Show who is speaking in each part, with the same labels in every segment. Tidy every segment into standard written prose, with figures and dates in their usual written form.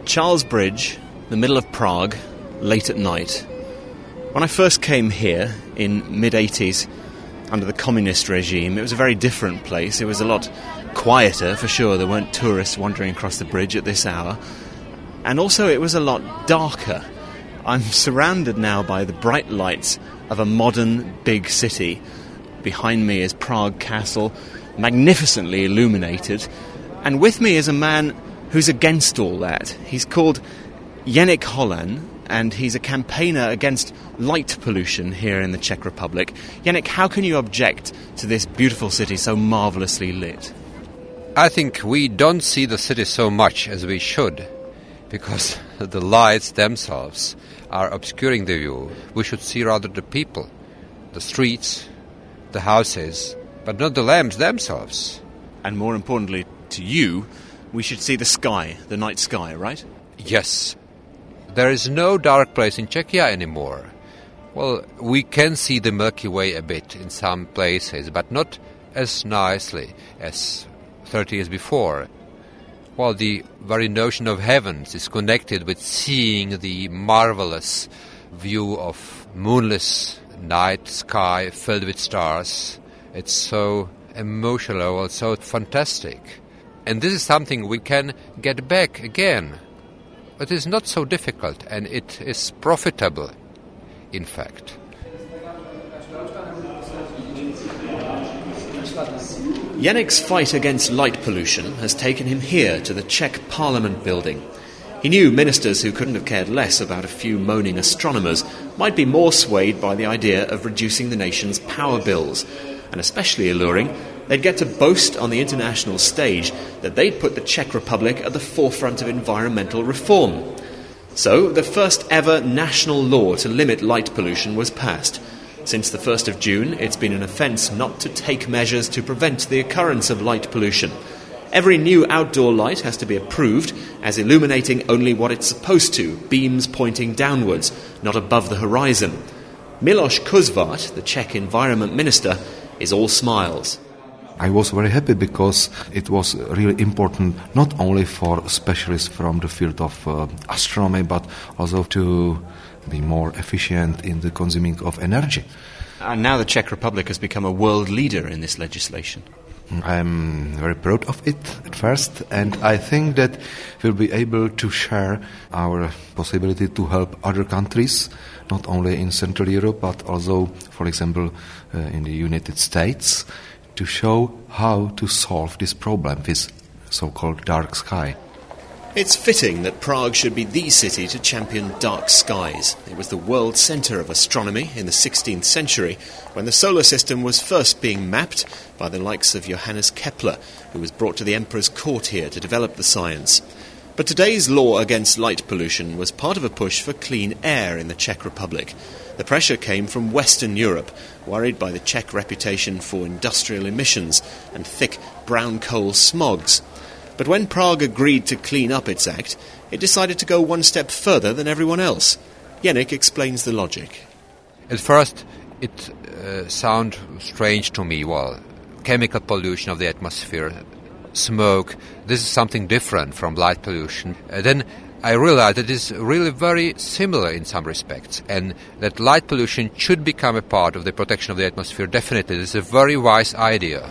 Speaker 1: Charles Bridge, the middle of Prague, late at night. When I first came here in mid-80s, under the communist regime, it was a very different place. It was a lot quieter, for sure. There weren't tourists wandering across the bridge at this hour. And also it was a lot darker. I'm surrounded now by the bright lights of a modern big city. Behind me is Prague Castle, magnificently illuminated. And with me is a man who's against all that. He's called Jeník Holan, and he's a campaigner against light pollution here in the Czech Republic. Jeník, how can you object to this beautiful city so marvellously lit?
Speaker 2: I think we don't see the city so much as we should, because the lights themselves are obscuring the view. We should see rather the people, the streets, the houses, but not the lamps themselves.
Speaker 1: And more importantly to you, we should see the sky, the night sky, right?
Speaker 2: Yes. There is no dark place in Czechia anymore. Well, we can see the Milky Way a bit in some places, but not as nicely as 30 years before. Well, the very notion of heavens is connected with seeing the marvelous view of moonless night sky filled with stars. It's so emotional, so fantastic. And this is something we can get back again. It is not so difficult, and it is profitable, in fact.
Speaker 1: Jeník's fight against light pollution has taken him here to the Czech Parliament building. He knew ministers who couldn't have cared less about a few moaning astronomers might be more swayed by the idea of reducing the nation's power bills. And especially alluring, they'd get to boast on the international stage that they'd put the Czech Republic at the forefront of environmental reform. So, the first ever national law to limit light pollution was passed. Since the 1st of June, it's been an offence not to take measures to prevent the occurrence of light pollution. Every new outdoor light has to be approved as illuminating only what it's supposed to, beams pointing downwards, not above the horizon. Miloš Kuzvart, the Czech Environment Minister, is all smiles.
Speaker 3: I was very happy because it was really important not only for specialists from the field of astronomy, but also to be more efficient in the consuming of energy.
Speaker 1: And now the Czech Republic has become a world leader in this legislation.
Speaker 3: I'm very proud of it at first, and I think that we'll be able to share our possibility to help other countries, not only in Central Europe, but also, for example, in the United States, to show how to solve this problem with so-called dark sky.
Speaker 1: It's fitting that Prague should be the city to champion dark skies. It was the world centre of astronomy in the 16th century, when the solar system was first being mapped by the likes of Johannes Kepler, who was brought to the emperor's court here to develop the science. But today's law against light pollution was part of a push for clean air in the Czech Republic. The pressure came from Western Europe, worried by the Czech reputation for industrial emissions and thick brown coal smogs. But when Prague agreed to clean up its act, it decided to go one step further than everyone else. Jeník explains the logic.
Speaker 2: At first, it sounded strange to me. Well, chemical pollution of the atmosphere, smoke, this is something different from light pollution. Then I realized that it is really very similar in some respects, and that light pollution should become a part of the protection of the atmosphere. Definitely, this is a very wise idea.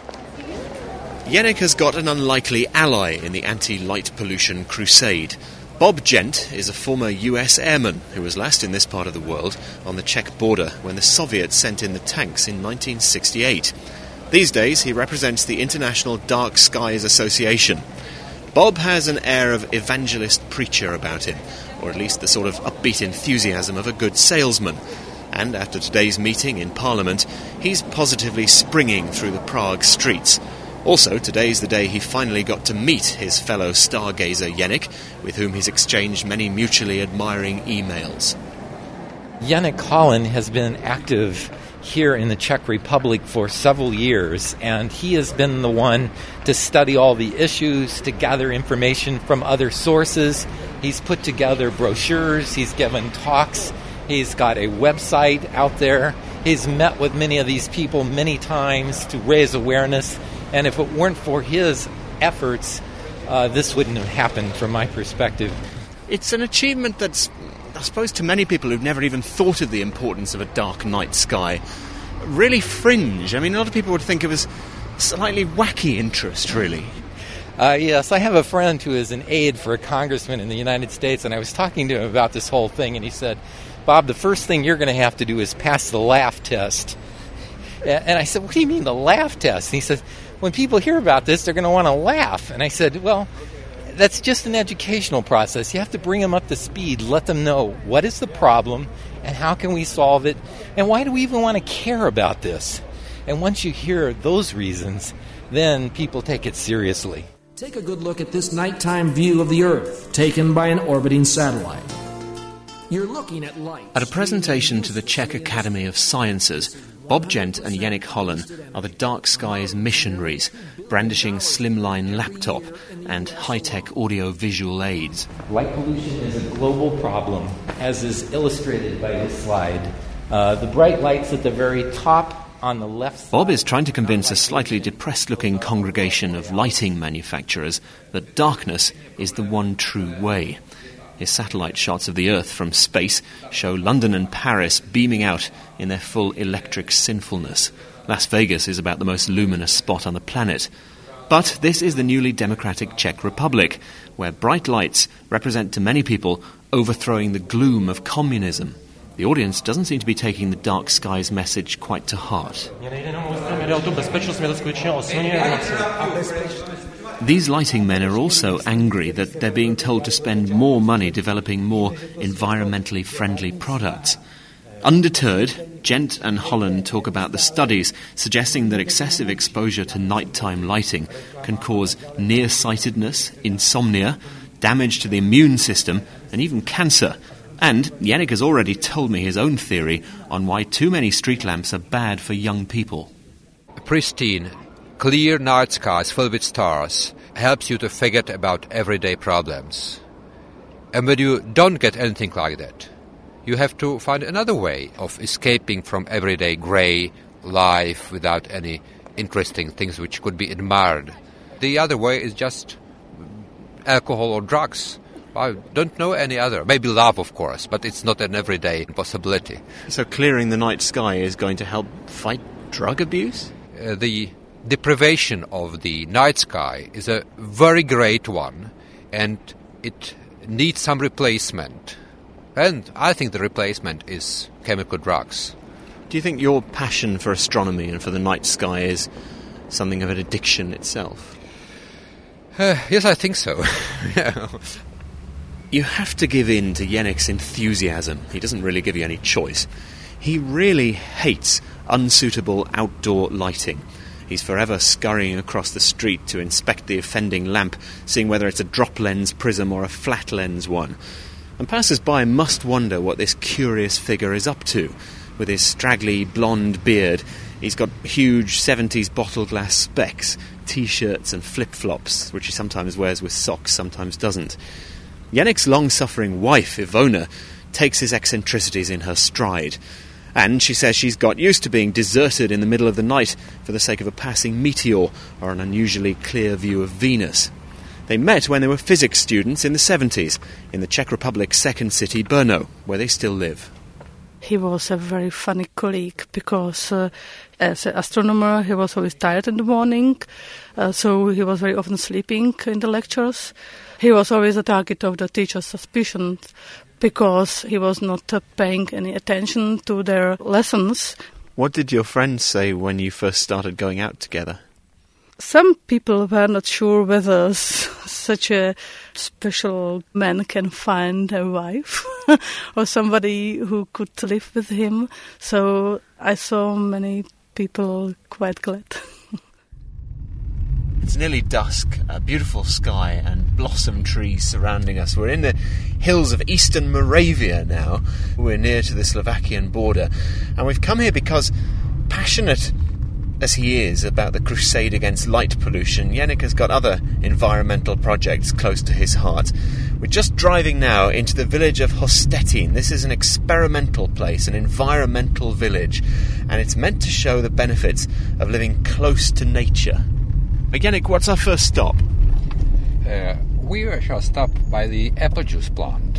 Speaker 1: Jeník has got an unlikely ally in the anti-light pollution crusade. Bob Gent is a former US airman who was last in this part of the world on the Czech border when the Soviets sent in the tanks in 1968. These days he represents the International Dark Skies Association. Bob has an air of evangelist preacher about him, or at least the sort of upbeat enthusiasm of a good salesman. And after today's meeting in Parliament, he's positively springing through the Prague streets. Also, today's the day he finally got to meet his fellow stargazer Jeník, with whom he's exchanged many mutually admiring emails.
Speaker 4: Jeník Holan has been active here in the Czech Republic for several years, and he has been the one to study all the issues, to gather information from other sources. He's put together brochures, he's given talks, he's got a website out there. He's met with many of these people many times to raise awareness. And if it weren't for his efforts, this wouldn't have happened from my perspective.
Speaker 1: It's an achievement that's, I suppose, to many people who've never even thought of the importance of a dark night sky, really fringe. I mean, a lot of people would think of it as slightly wacky interest, really.
Speaker 4: Yes, I have a friend who is an aide for a congressman in the United States, and I was talking to him about this whole thing, and he said, Bob, the first thing you're going to have to do is pass the laugh test. And I said, what do you mean the laugh test? And he said, when people hear about this, they're going to want to laugh. And I said, well, that's just an educational process. You have to bring them up to speed, let them know what is the problem and how can we solve it, and why do we even want to care about this? And once you hear those reasons, then people take it seriously.
Speaker 5: Take a good look at this nighttime view of the Earth, taken by an orbiting satellite. You're looking at light.
Speaker 1: At a presentation to the Czech Academy of Sciences, Bob Gent and Yannick Hollen are the Dark Skies missionaries, brandishing slimline laptop and high-tech audio-visual aids.
Speaker 4: Light pollution is a global problem, as is illustrated by this slide. The bright lights at the very top on the left side.
Speaker 1: Bob is trying to convince a slightly depressed-looking congregation of lighting manufacturers that darkness is the one true way. His satellite shots of the Earth from space show London and Paris beaming out in their full electric sinfulness. Las Vegas is about the most luminous spot on the planet. But this is the newly democratic Czech Republic, where bright lights represent to many people overthrowing the gloom of communism. The audience doesn't seem to be taking the Dark Skies message quite to heart. These lighting men are also angry that they're being told to spend more money developing more environmentally friendly products. Undeterred, Gent and Hollen talk about the studies suggesting that excessive exposure to nighttime lighting can cause nearsightedness, insomnia, damage to the immune system, and even cancer. And Yannick has already told me his own theory on why too many street lamps are bad for young people.
Speaker 2: Pristine, clear night skies filled with stars helps you to forget about everyday problems. And when you don't get anything like that, you have to find another way of escaping from everyday grey life without any interesting things which could be admired. The other way is just alcohol or drugs. I don't know any other. Maybe love, of course, but it's not an everyday possibility.
Speaker 1: So clearing the night sky is going to help fight drug abuse?
Speaker 2: The deprivation of the night sky is a very great one, and it needs some replacement. And I think the replacement is chemical drugs.
Speaker 1: Do you think your passion for astronomy and for the night sky is something of an addiction itself?
Speaker 2: Yes, I think so. Yeah.
Speaker 1: You have to give in to Yannick's enthusiasm. He doesn't really give you any choice. He really hates unsuitable outdoor lighting. He's forever scurrying across the street to inspect the offending lamp, seeing whether it's a drop lens prism or a flat lens one. And passers-by must wonder what this curious figure is up to. With his straggly blonde beard, he's got huge 70s bottle glass specs, T-shirts and flip-flops, which he sometimes wears with socks, sometimes doesn't. Yannick's long-suffering wife, Ivona, takes his eccentricities in her stride. And she says she's got used to being deserted in the middle of the night for the sake of a passing meteor or an unusually clear view of Venus. They met when they were physics students in the 70s in the Czech Republic's second city, Brno, where they still live.
Speaker 6: He was a very funny colleague because as an astronomer he was always tired in the morning, so he was very often sleeping in the lectures. He was always a target of the teachers' suspicions because he was not paying any attention to their lessons.
Speaker 1: What did your friends say when you first started going out together?
Speaker 6: Some people were not sure whether such a special man can find a wife or somebody who could live with him. So I saw many people quite glad.
Speaker 1: It's nearly dusk, a beautiful sky and blossom trees surrounding us. We're in the hills of eastern Moravia now. We're near to the Slovakian border. And we've come here because, passionate as he is about the crusade against light pollution, Yannick has got other environmental projects close to his heart. We're just driving now into the village of Hostetín. This is an experimental place, an environmental village, and it's meant to show the benefits of living close to nature. Yannick, what's our first stop?
Speaker 2: We shall stop by the apple juice plant.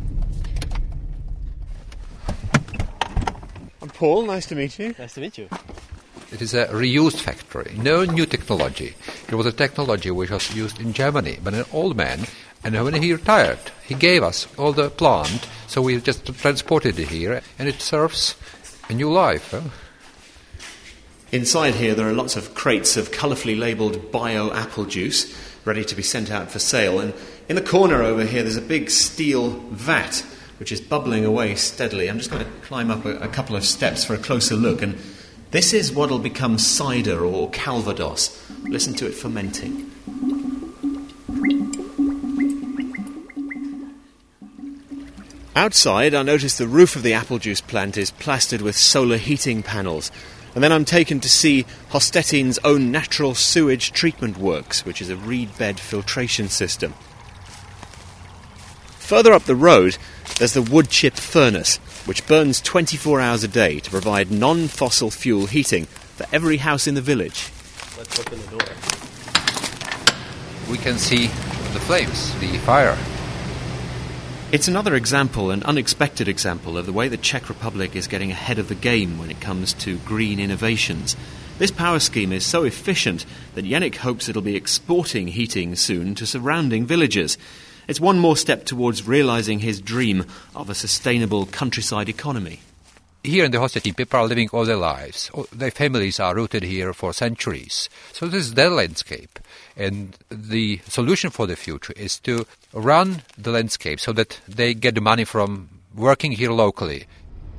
Speaker 1: I'm Paul, nice to meet you.
Speaker 5: Nice to meet you.
Speaker 2: It is a reused factory, no new technology. It was a technology which was used in Germany, but an old man, and when he retired, he gave us all the plant, so we just transported it here, and it serves a new life. Huh?
Speaker 1: Inside here there are lots of crates of colourfully labelled bio apple juice ready to be sent out for sale, and in the corner over here there's a big steel vat which is bubbling away steadily. I'm just going to climb up a couple of steps for a closer look, and this is what'll become cider or calvados. Listen to it fermenting. Outside, I notice the roof of the apple juice plant is plastered with solar heating panels. And then I'm taken to see Hostettin's own natural sewage treatment works, which is a reed bed filtration system. Further up the road, there's the wood chip furnace, which burns 24 hours a day to provide non-fossil fuel heating for every house in the village.
Speaker 5: Let's open the door.
Speaker 2: We can see the flames, the fire.
Speaker 1: It's another example, an unexpected example, of the way the Czech Republic is getting ahead of the game when it comes to green innovations. This power scheme is so efficient that Jenik hopes it'll be exporting heating soon to surrounding villages. It's one more step towards realising his dream of a sustainable countryside economy.
Speaker 2: Here in the Hostettin, people are living all their lives. Their families are rooted here for centuries. So this is their landscape. And the solution for the future is to run the landscape so that they get the money from working here locally.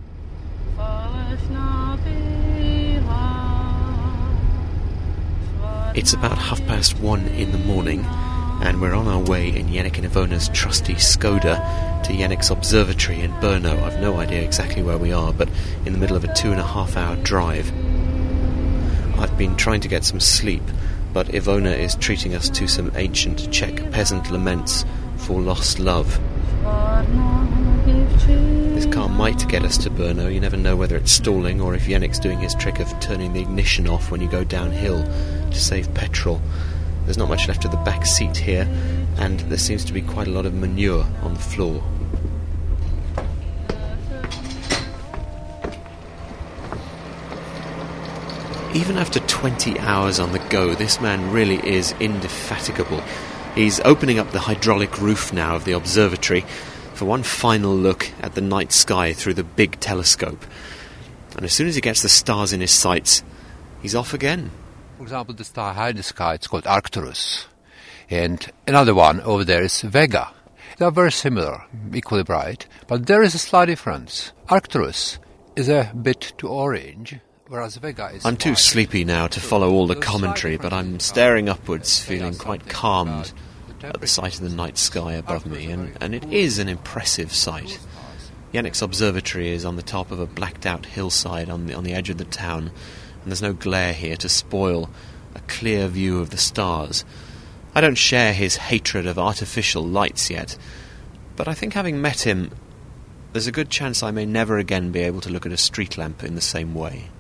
Speaker 1: It's about 1:30 in the morning, and we're on our way in Jenik and Ivona's trusty Skoda to Jenik's observatory in Brno. I've no idea exactly where we are, but in the middle of a 2.5-hour drive. I've been trying to get some sleep, but Ivona is treating us to some ancient Czech peasant laments for lost love. This car might get us to Brno. You never know whether it's stalling or if Jenik's doing his trick of turning the ignition off when you go downhill to save petrol. There's not much left of the back seat here, and there seems to be quite a lot of manure on the floor. Even after 20 hours on the go, this man really is indefatigable. He's opening up the hydraulic roof now of the observatory for one final look at the night sky through the big telescope. And as soon as he gets the stars in his sights, he's off again.
Speaker 2: For example, the star high in the sky, it's called Arcturus. And another one over there is Vega. They are very similar, equally bright, but there is a slight difference. Arcturus is a bit too orange, whereas Vega is
Speaker 1: I'm too
Speaker 2: white.
Speaker 1: sleepy now to follow all the commentary, but I'm staring upwards, feeling quite calmed at the sight of the night sky above me, and it is an impressive sight. Jenik's observatory is on the top of a blacked-out hillside on the edge of the town, and there's no glare here to spoil a clear view of the stars. I don't share his hatred of artificial lights yet, but I think having met him, there's a good chance I may never again be able to look at a street lamp in the same way.